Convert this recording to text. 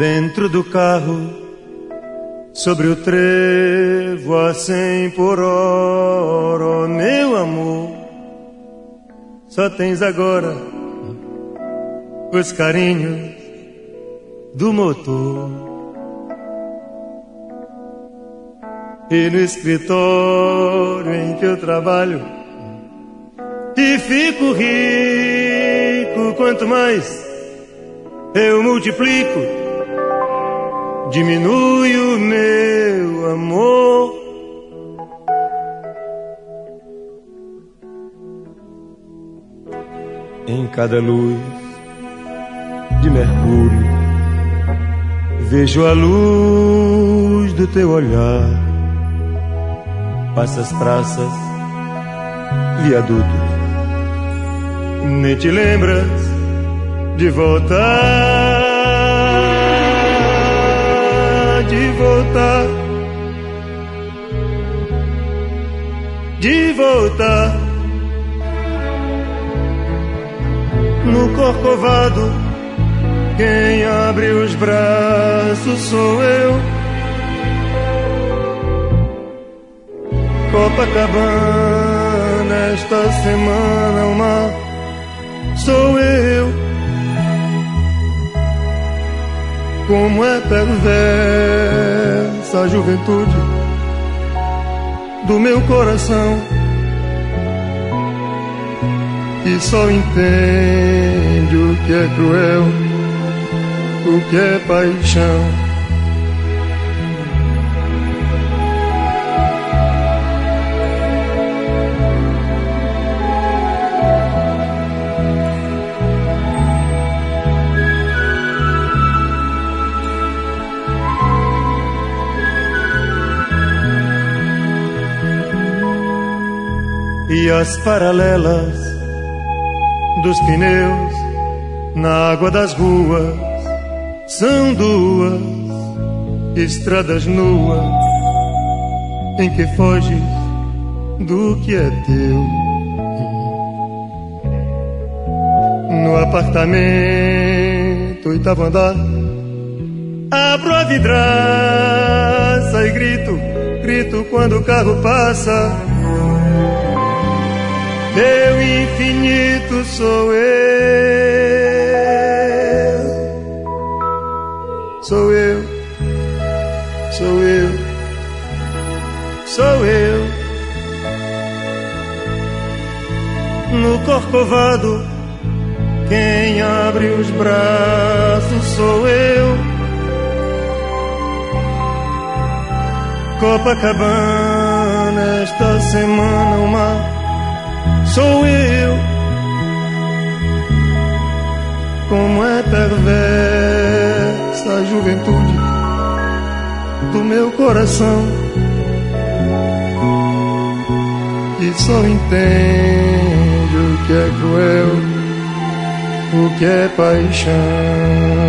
Dentro do carro, sobre o trevo a 100 por hora, oh, meu amor, só tens agora os carinhos do motor. E no escritório em que eu trabalho e fico rico, quanto mais eu multiplico, diminui o meu amor. Em cada luz de Mercúrio vejo a luz do teu olhar. Passas praças, viadutos, nem te lembras de voltar, de voltar, de voltar. No Corcovado, quem abre os braços sou eu. Copacabana, esta semana o mar sou eu. Como é perversa a juventude do meu coração, que só entende o que é cruel, o que é paixão. E as paralelas dos pneus na água das ruas são duas estradas nuas em que foges do que é teu. No apartamento, 8º andar, abro a vidraça e grito, grito quando o carro passa. Teu infinito sou eu, sou eu, sou eu, sou eu. No Corcovado, quem abre os braços sou eu. Copacabana, esta semana o mar sou eu. Como é perversa a juventude do meu coração, que só entende o que é cruel, o que é paixão.